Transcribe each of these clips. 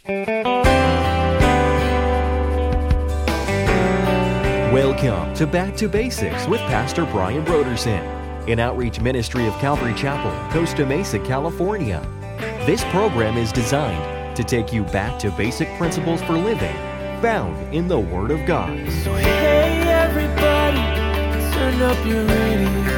Welcome to Back to Basics with Pastor Brian Brodersen, an outreach ministry of Calvary Chapel, Costa Mesa, California. This program is designed to take you back to basic principles for living found in the Word of God. So hey everybody, turn up your radio.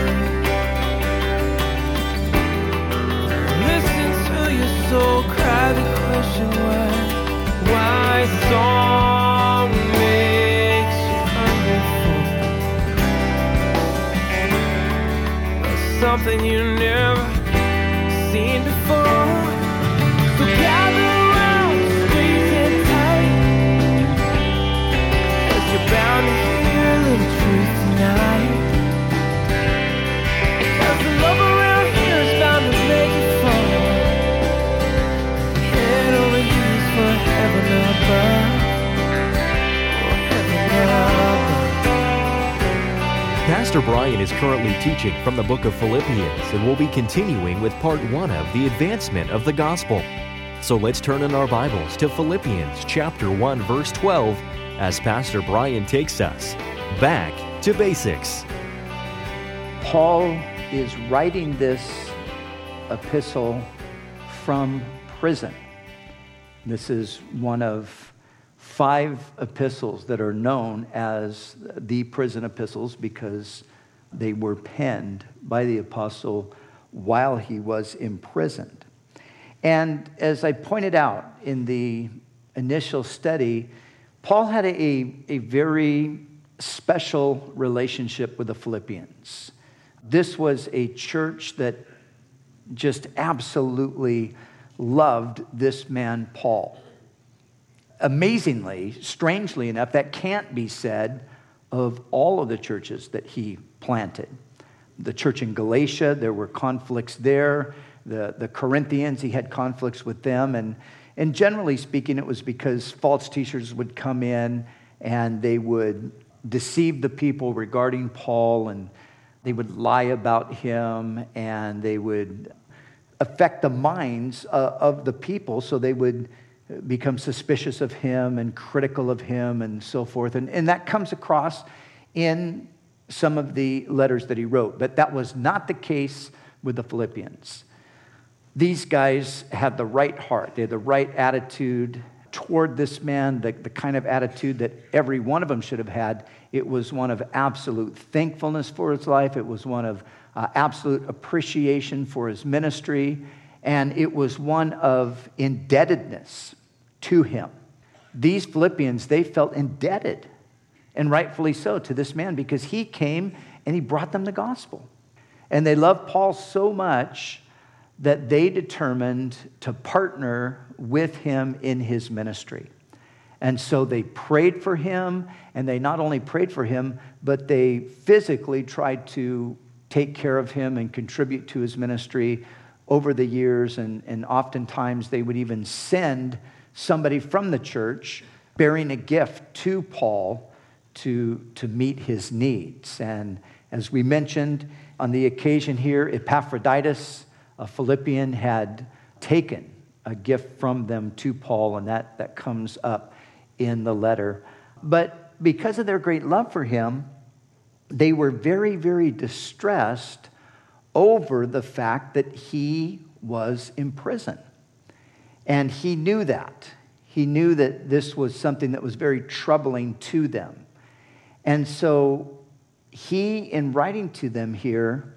Listen to your soul cry the question why song makes you hungry for something you never seen before. So gather around, squeeze it tight, 'cause you're bound to hear a little truth tonight. 'Cause the love around here is bound to make you fall. Head over heels for heaven above. Oh, heaven above. Pastor Brian is currently teaching from the book of Philippians and will be continuing with part 1 of the advancement of the gospel. So let's turn in our Bibles to Philippians chapter 1, verse 12, as Pastor Brian takes us back to basics. Paul is writing this epistle from prison. This is one of 5 epistles that are known as the prison epistles because they were penned by the apostle while he was imprisoned. And as I pointed out in the initial study, Paul had a very special relationship with the Philippians. This was a church that just absolutely loved this man, Paul. Amazingly, strangely enough, that can't be said of all of the churches that he planted. The church in Galatia, there were conflicts there. The Corinthians, he had conflicts with them. And generally speaking, it was because false teachers would come in and they would deceive the people regarding Paul, and they would lie about him, and they would affect the minds of the people, so they would become suspicious of him and critical of him and so forth. And that comes across in some of the letters that he wrote. But that was not the case with the Philippians. These guys had the right heart. They had the right attitude toward this man, the kind of attitude that every one of them should have had. It was one of absolute thankfulness for his life. It was one of absolute appreciation for his ministry. And it was one of indebtedness to him. These Philippians, they felt indebted, and rightfully so, to this man because he came and he brought them the gospel. And they loved Paul so much that they determined to partner with him in his ministry. And so they prayed for him, and they not only prayed for him, but they physically tried to take care of him and contribute to his ministry over the years, and oftentimes they would even send somebody from the church bearing a gift to Paul to meet his needs. And as we mentioned on the occasion here, Epaphroditus, a Philippian, had taken a gift from them to Paul, and that comes up in the letter. But because of their great love for him, they were very, very distressed over the fact that he was in prison. And he knew that. He knew that this was something that was very troubling to them. And so he, in writing to them here,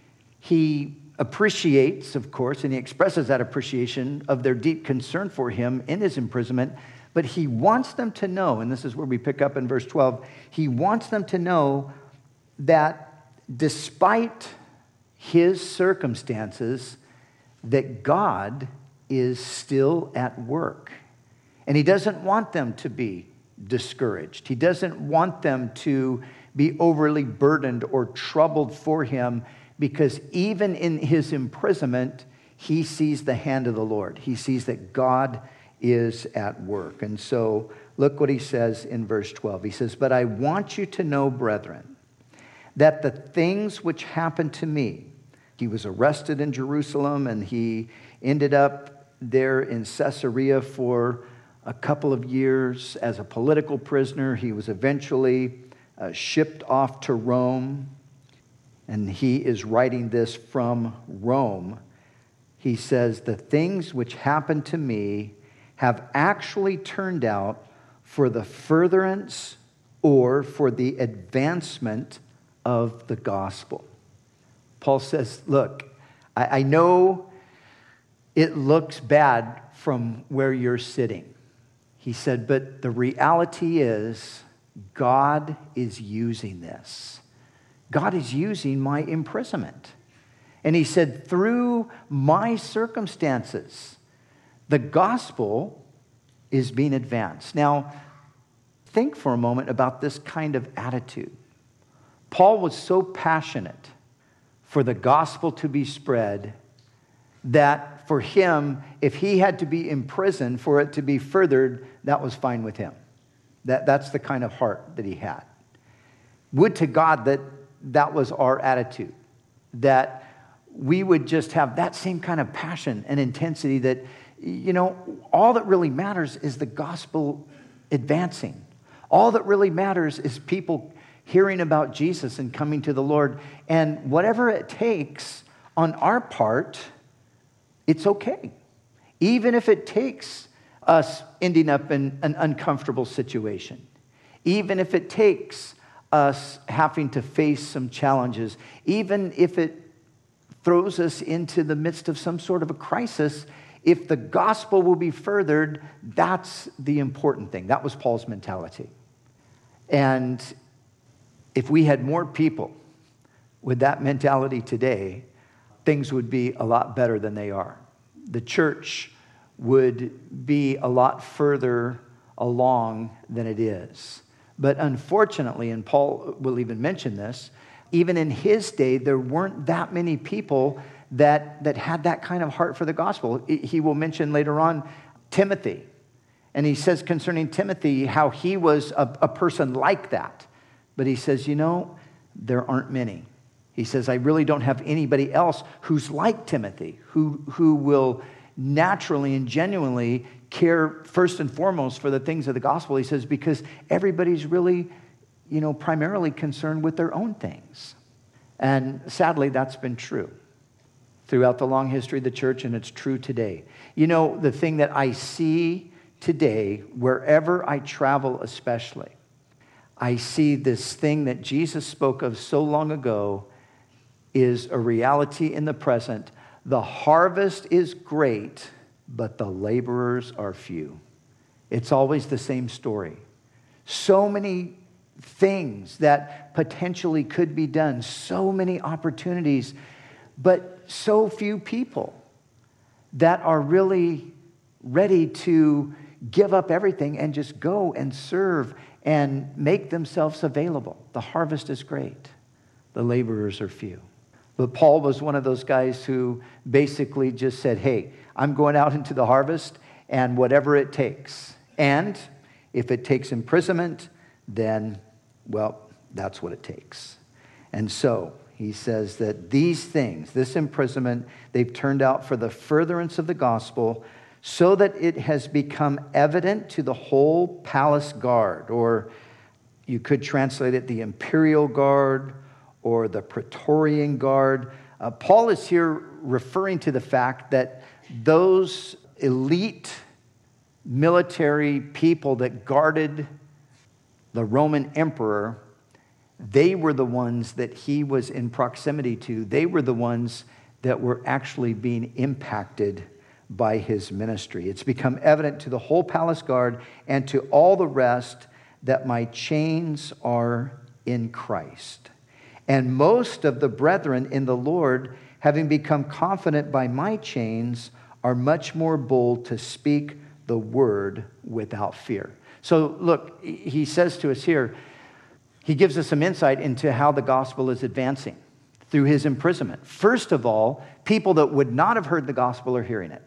he appreciates, of course, and he expresses that appreciation of their deep concern for him in his imprisonment, but he wants them to know, and this is where we pick up in verse 12, he wants them to know that despite his circumstances, that God is still at work. And he doesn't want them to be discouraged. He doesn't want them to be overly burdened or troubled for him, because even in his imprisonment, he sees the hand of the Lord. He sees that God is at work. And so look what he says in verse 12. He says, "But I want you to know, brethren, that the things which happened to me," he was arrested in Jerusalem, and he ended up there in Caesarea for a couple of years as a political prisoner. He was eventually shipped off to Rome, and he is writing this from Rome. He says, "The things which happened to me have actually turned out for the furtherance or for the advancement of the gospel." Paul says, look, I know it looks bad from where you're sitting. He said, but the reality is God is using this. God is using my imprisonment. And he said, through my circumstances, the gospel is being advanced. Now, think for a moment about this kind of attitude. Paul was so passionate for the gospel to be spread that for him, if he had to be imprisoned for it to be furthered, that was fine with him. That's the kind of heart that he had. Would to God that that was our attitude, that we would just have that same kind of passion and intensity that, all that really matters is the gospel advancing. All that really matters is people hearing about Jesus and coming to the Lord. And whatever it takes on our part, it's okay. Even if it takes us ending up in an uncomfortable situation. Even if it takes us having to face some challenges. Even if it throws us into the midst of some sort of a crisis, if the gospel will be furthered, that's the important thing. That was Paul's mentality. And if we had more people with that mentality today, things would be a lot better than they are. The church would be a lot further along than it is. But unfortunately, and Paul will even mention this, even in his day, there weren't that many people that had that kind of heart for the gospel. He will mention later on Timothy. And he says concerning Timothy how he was a person like that. But he says, there aren't many. He says, I really don't have anybody else who's like Timothy, who will naturally and genuinely care first and foremost for the things of the gospel. He says, because everybody's really, primarily concerned with their own things. And sadly, that's been true throughout the long history of the church, and it's true today. The thing that I see today, wherever I travel especially, I see this thing that Jesus spoke of so long ago is a reality in the present. The harvest is great, but the laborers are few. It's always the same story. So many things that potentially could be done, so many opportunities, but so few people that are really ready to give up everything and just go and serve and make themselves available. The harvest is great. The laborers are few. But Paul was one of those guys who basically just said, hey, I'm going out into the harvest and whatever it takes. And if it takes imprisonment, then, that's what it takes. And so he says that these things, this imprisonment, they've turned out for the furtherance of the gospel, so that it has become evident to the whole palace guard, or you could translate it the imperial guard or the Praetorian guard. Paul is here referring to the fact that those elite military people that guarded the Roman emperor, they were the ones that he was in proximity to. They were the ones that were actually being impacted by his ministry. It's become evident to the whole palace guard and to all the rest that my chains are in Christ. And most of the brethren in the Lord, having become confident by my chains, are much more bold to speak the word without fear. So look, he says to us here, he gives us some insight into how the gospel is advancing through his imprisonment. First of all, people that would not have heard the gospel are hearing it.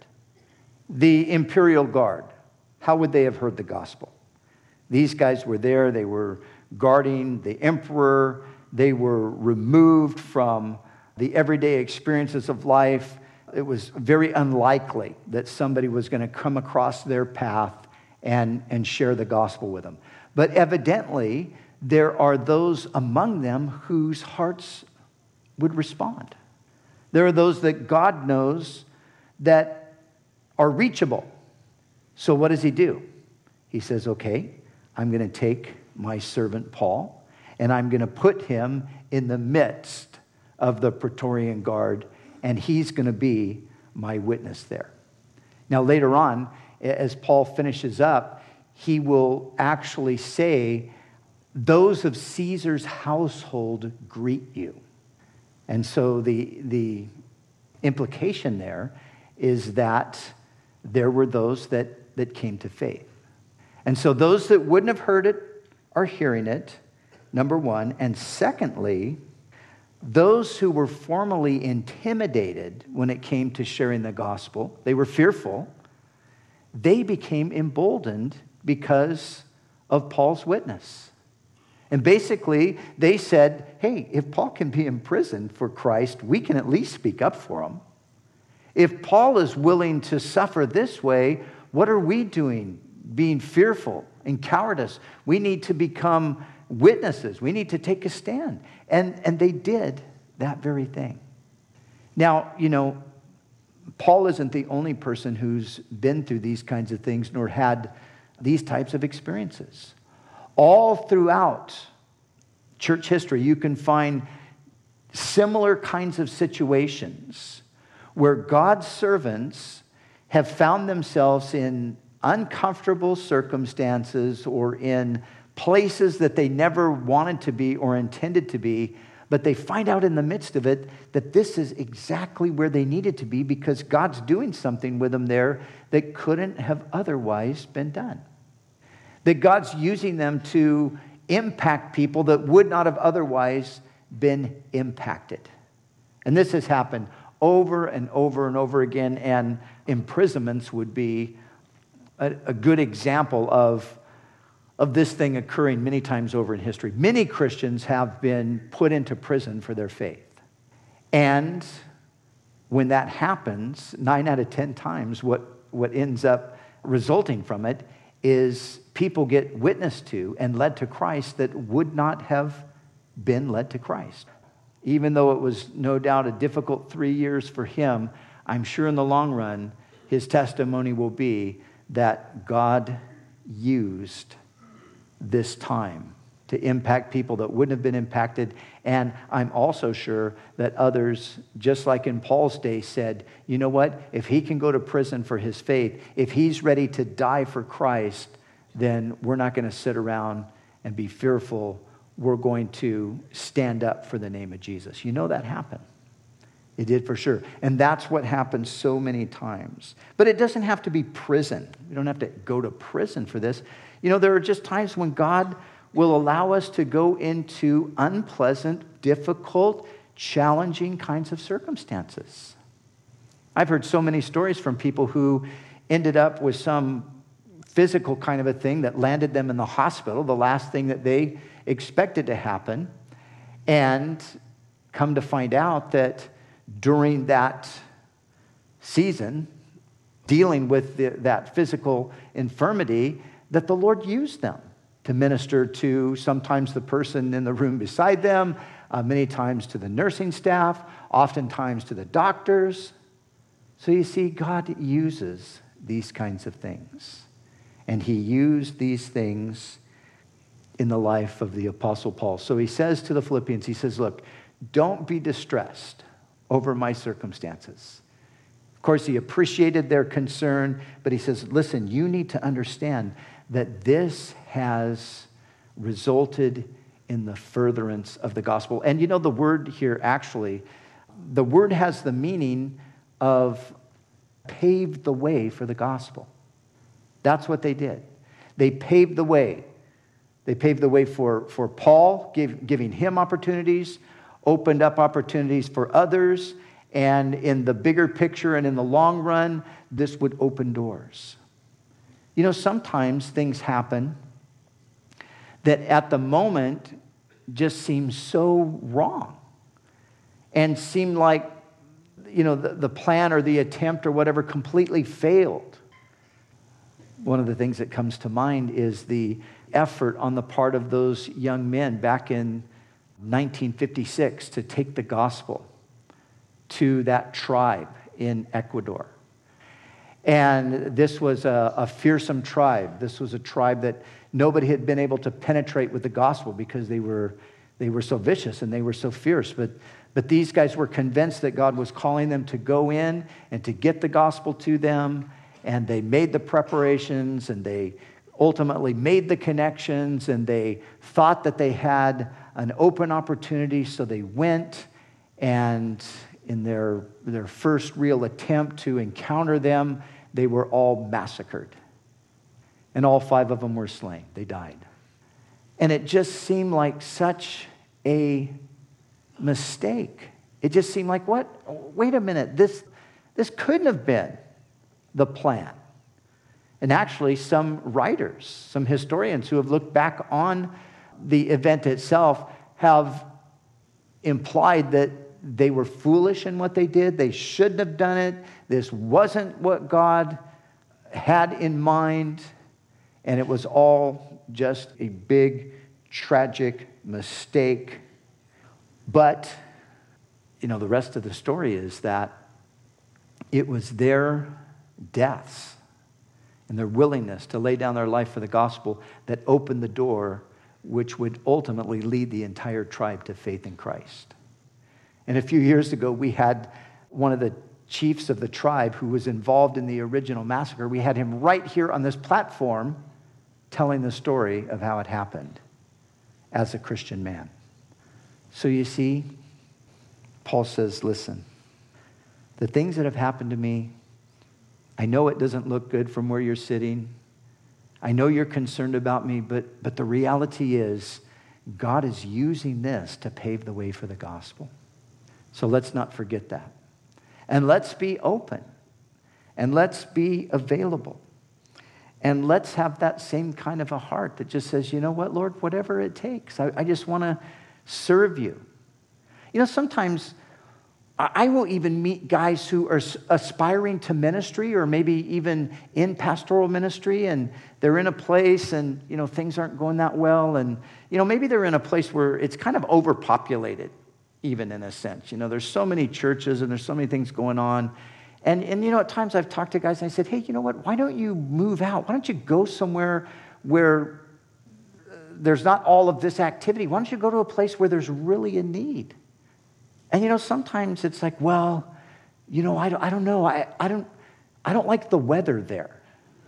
The imperial guard, how would they have heard the gospel? These guys were there, they were guarding the emperor, they were removed from the everyday experiences of life. It was very unlikely that somebody was going to come across their path and share the gospel with them. But evidently, there are those among them whose hearts would respond. There are those that God knows that are reachable. So what does he do? He says, okay, I'm going to take my servant Paul, and I'm going to put him in the midst of the Praetorian Guard, and he's going to be my witness there. Now, later on, as Paul finishes up, he will actually say, those of Caesar's household greet you. And so the implication there is that there were those that came to faith. And so those that wouldn't have heard it are hearing it, number one. And secondly, those who were formerly intimidated when it came to sharing the gospel, they were fearful, they became emboldened because of Paul's witness. And basically, they said, hey, if Paul can be imprisoned for Christ, we can at least speak up for him. If Paul is willing to suffer this way, what are we doing? Being fearful and cowardice. We need to become witnesses. We need to take a stand. And they did that very thing. Now, Paul isn't the only person who's been through these kinds of things nor had these types of experiences. All throughout church history, you can find similar kinds of situations where God's servants have found themselves in uncomfortable circumstances or in places that they never wanted to be or intended to be, but they find out in the midst of it that this is exactly where they needed to be because God's doing something with them there that couldn't have otherwise been done. That God's using them to impact people that would not have otherwise been impacted. And this has happened over and over and over again, and imprisonments would be a good example of this thing occurring many times over in history. Many Christians have been put into prison for their faith. And when that happens, 9 out of 10 times, what ends up resulting from it is people get witnessed to and led to Christ that would not have been led to Christ. Even though it was no doubt a difficult 3 years for him, I'm sure in the long run, his testimony will be that God used this time to impact people that wouldn't have been impacted. And I'm also sure that others, just like in Paul's day, said, you know what? If he can go to prison for his faith, if he's ready to die for Christ, then we're not going to sit around and be fearful. We're going to stand up for the name of Jesus. You know that happened. It did for sure. And that's what happens so many times. But it doesn't have to be prison. We don't have to go to prison for this. There are just times when God will allow us to go into unpleasant, difficult, challenging kinds of circumstances. I've heard so many stories from people who ended up with some physical kind of a thing that landed them in the hospital, the last thing that they expected to happen, and come to find out that during that season, dealing with that physical infirmity, that the Lord used them to minister to sometimes the person in the room beside them, many times to the nursing staff, oftentimes to the doctors. So you see, God uses these kinds of things. And he used these things in the life of the Apostle Paul. So he says to the Philippians, he says, look, don't be distressed over my circumstances. Of course, he appreciated their concern, but he says, listen, you need to understand that this has resulted in the furtherance of the gospel. And the word here actually, the word has the meaning of paved the way for the gospel. That's what they did. They paved the way. They paved the way for Paul, giving him opportunities, opened up opportunities for others, and in the bigger picture and in the long run, this would open doors. Sometimes things happen that at the moment just seem so wrong and seem like, the plan or the attempt or whatever completely failed. One of the things that comes to mind is the effort on the part of those young men back in 1956 to take the gospel to that tribe in Ecuador. And this was a fearsome tribe. This was a tribe that nobody had been able to penetrate with the gospel because they were so vicious and they were so fierce. But these guys were convinced that God was calling them to go in and to get the gospel to them. And they made the preparations, and they ultimately made the connections, and they thought that they had an open opportunity, so they went, and in their first real attempt to encounter them, they were all massacred. And all 5 of them were slain. They died. And it just seemed like such a mistake. It just seemed like, what? Wait a minute. This couldn't have been the plan. And actually, some writers, some historians who have looked back on the event itself have implied that they were foolish in what they did. They shouldn't have done it. This wasn't what God had in mind. And it was all just a big, tragic mistake. But, the rest of the story is that it was their deaths and their willingness to lay down their life for the gospel that opened the door, which would ultimately lead the entire tribe to faith in Christ. And a few years ago, we had one of the chiefs of the tribe who was involved in the original massacre. We had him right here on this platform telling the story of how it happened as a Christian man. So you see, Paul says, listen, the things that have happened to me, I know it doesn't look good from where you're sitting. I know you're concerned about me, but the reality is God is using this to pave the way for the gospel. So let's not forget that. And let's be open. And let's be available. And let's have that same kind of a heart that just says, you know what, Lord, whatever it takes. I just want to serve you. Sometimes I will even meet guys who are aspiring to ministry or maybe even in pastoral ministry, and they're in a place and, things aren't going that well. And, maybe they're in a place where it's kind of overpopulated, even in a sense. There's so many churches and there's so many things going on. And at times I've talked to guys and I said, hey, you know what? Why don't you move out? Why don't you go somewhere where there's not all of this activity? Why don't you go to a place where there's really a need? And sometimes it's like, well, I don't know. I don't like the weather there.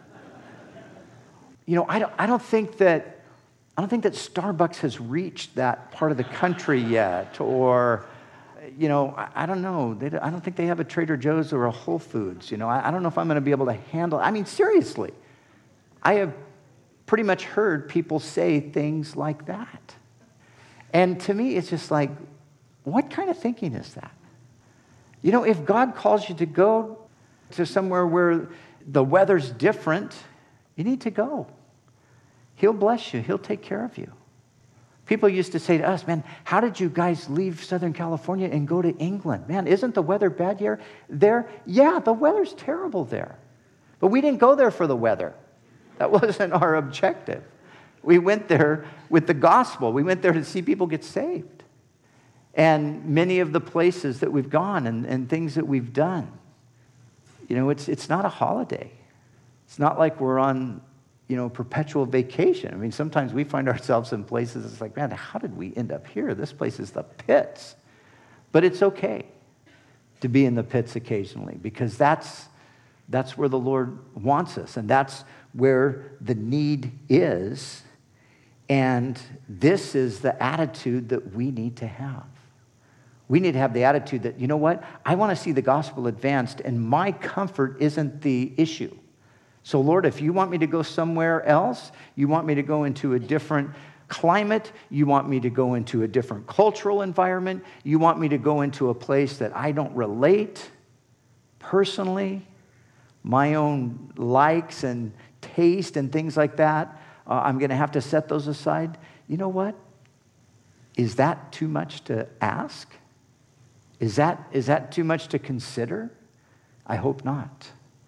I don't think that Starbucks has reached that part of the country yet, or I don't know. I don't think they have a Trader Joe's or a Whole Foods. I don't know if I'm going to be able to handle. I mean, seriously, I have pretty much heard people say things like that, and to me, it's just like, what kind of thinking is that? If God calls you to go to somewhere where the weather's different, you need to go. He'll bless you. He'll take care of you. People used to say to us, man, how did you guys leave Southern California and go to England? Man, isn't the weather bad here? There? Yeah, the weather's terrible there. But we didn't go there for the weather. That wasn't our objective. We went there with the gospel. We went there to see people get saved. And many of the places that we've gone and things that we've done, it's not a holiday. It's not like we're on, perpetual vacation. I mean, sometimes we find ourselves in places, it's like, man, how did we end up here? This place is the pits. But it's okay to be in the pits occasionally, because that's where the Lord wants us, and that's where the need is. And this is the attitude that we need to have. We need to have the attitude that, you know what? I want to see the gospel advanced, and my comfort isn't the issue. So, Lord, if you want me to go somewhere else, you want me to go into a different climate, you want me to go into a different cultural environment, you want me to go into a place that I don't relate personally, my own likes and taste and things like that, I'm going to have to set those aside. You know what? Is that too much to ask? Is that too much to consider? I hope not.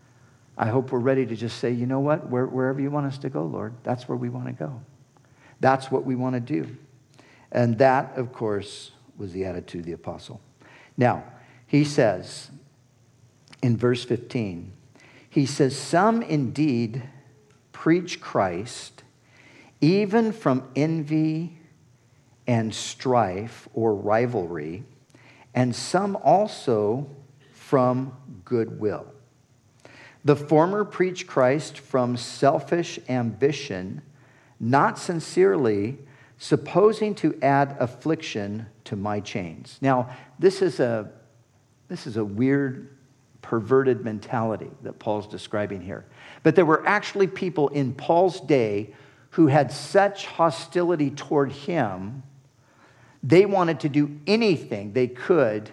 I hope we're ready to just say, you know what, wherever you want us to go, Lord, that's where we want to go. That's what we want to do. And that, of course, was the attitude of the apostle. Now, he says in verse 15, he says, some indeed preach Christ, even from envy and strife or rivalry, and some also from goodwill. The former preach Christ from selfish ambition, not sincerely, supposing to add affliction to my chains. Now, this is a weird, perverted mentality that Paul's describing here. But there were actually people in Paul's day who had such hostility toward him, they wanted to do anything they could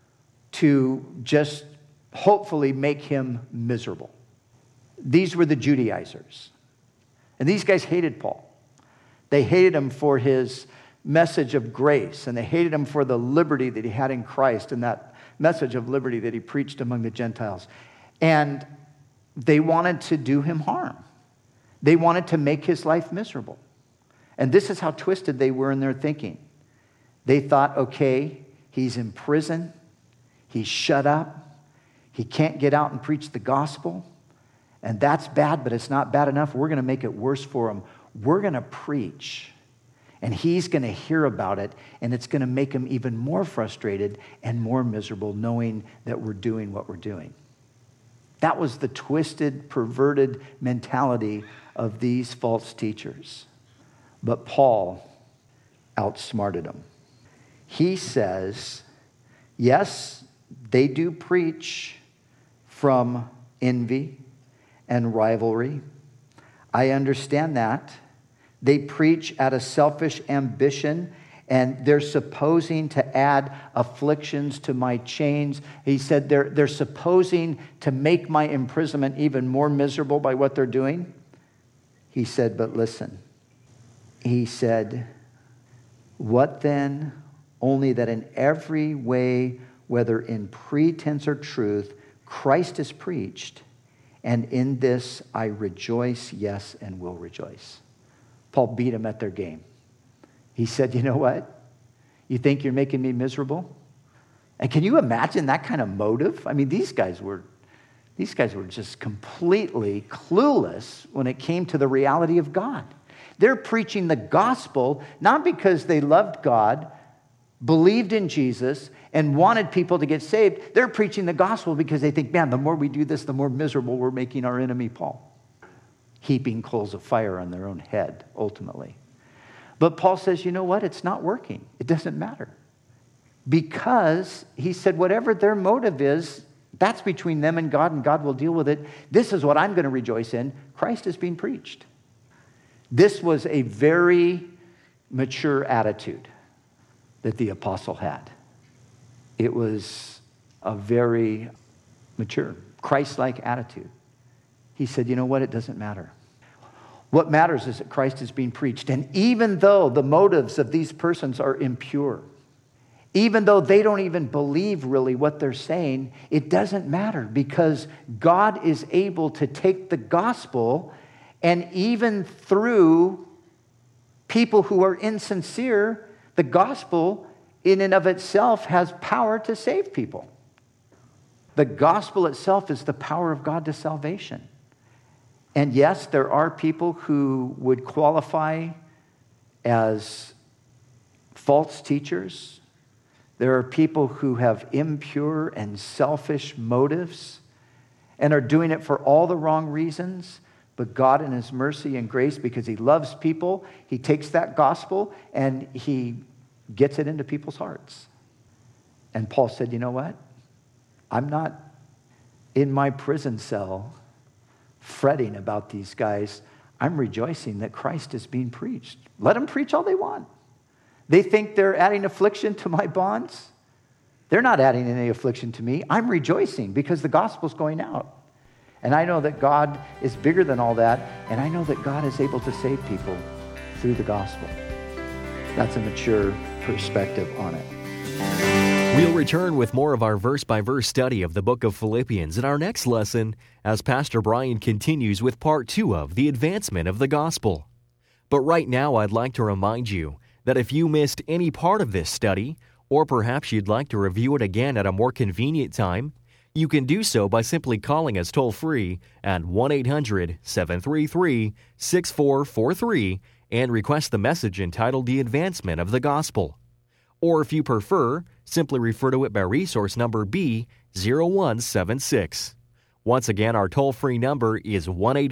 to just hopefully make him miserable. These were the Judaizers. And these guys hated Paul. They hated him for his message of grace, and they hated him for the liberty that he had in Christ and that message of liberty that he preached among the Gentiles. And they wanted to do him harm. They wanted to make his life miserable. And this is how twisted they were in their thinking. They thought, okay, he's in prison, he's shut up, he can't get out and preach the gospel, and that's bad, but it's not bad enough. We're going to make it worse for him. We're going to preach, and he's going to hear about it, and it's going to make him even more frustrated and more miserable knowing that we're doing what we're doing. That was the twisted, perverted mentality of these false teachers. But Paul outsmarted them. He says, yes, they do preach from envy and rivalry. I understand that. They preach out of selfish ambition, and they're supposing to add afflictions to my chains. He said they're supposing to make my imprisonment even more miserable by what they're doing. He said, but listen. He said, what then? Only that in every way, whether in pretense or truth, Christ is preached, and in this I rejoice, yes, and will rejoice. Paul beat them at their game. He said, you know what? You think you're making me miserable? And can you imagine that kind of motive? I mean, these guys were just completely clueless when it came to the reality of God. They're preaching the gospel, not because they loved God, believed in Jesus, and wanted people to get saved. They're preaching the gospel because they think, man, the more we do this, the more miserable we're making our enemy Paul. Heaping coals of fire on their own head, ultimately. But Paul says, you know what? It's not working. It doesn't matter. Because he said, whatever their motive is, that's between them and God will deal with it. This is what I'm going to rejoice in. Christ is being preached. This was a very mature attitude that the apostle had. It was a very mature, Christ-like attitude. He said, you know what? It doesn't matter. What matters is that Christ is being preached. And even though the motives of these persons are impure, even though they don't even believe really what they're saying, it doesn't matter because God is able to take the gospel, and even through people who are insincere, the gospel in and of itself has power to save people. The gospel itself is the power of God to salvation. And yes, there are people who would qualify as false teachers. There are people who have impure and selfish motives and are doing it for all the wrong reasons. But God in his mercy and grace, because he loves people, he takes that gospel and he gets it into people's hearts. And Paul said, you know what? I'm not in my prison cell fretting about these guys. I'm rejoicing that Christ is being preached. Let them preach all they want. They think they're adding affliction to my bonds. They're not adding any affliction to me. I'm rejoicing because the gospel's going out. And I know that God is bigger than all that, and I know that God is able to save people through the gospel. That's a mature perspective on it. We'll return with more of our verse-by-verse study of the book of Philippians in our next lesson as Pastor Brian continues with part 2 of the advancement of the gospel. But right now, I'd like to remind you that if you missed any part of this study, or perhaps you'd like to review it again at a more convenient time, you can do so by simply calling us toll-free at 1-800-733-6443 and request the message entitled The Advancement of the Gospel. Or if you prefer, simply refer to it by resource number B0176. Once again, our toll-free number is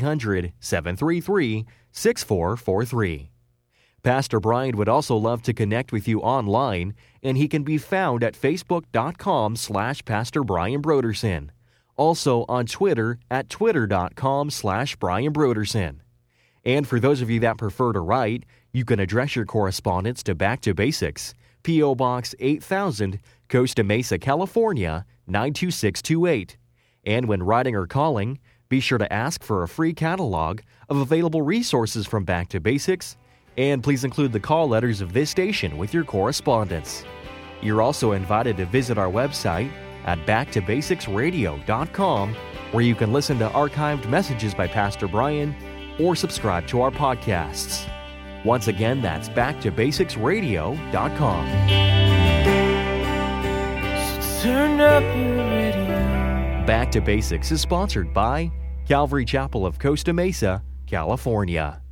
1-800-733-6443. Pastor Brian would also love to connect with you online, and he can be found at facebook.com/Pastor Brian Brodersen. Also on Twitter at twitter.com/Brian Brodersen. And for those of you that prefer to write, you can address your correspondence to Back to Basics, P.O. Box 8000, Costa Mesa, California, 92628. And when writing or calling, be sure to ask for a free catalog of available resources from Back to Basics, and please include the call letters of this station with your correspondence. You're also invited to visit our website at backtobasicsradio.com, where you can listen to archived messages by Pastor Brian or subscribe to our podcasts. Once again, that's backtobasicsradio.com. So turn up your radio. Back to Basics is sponsored by Calvary Chapel of Costa Mesa, California.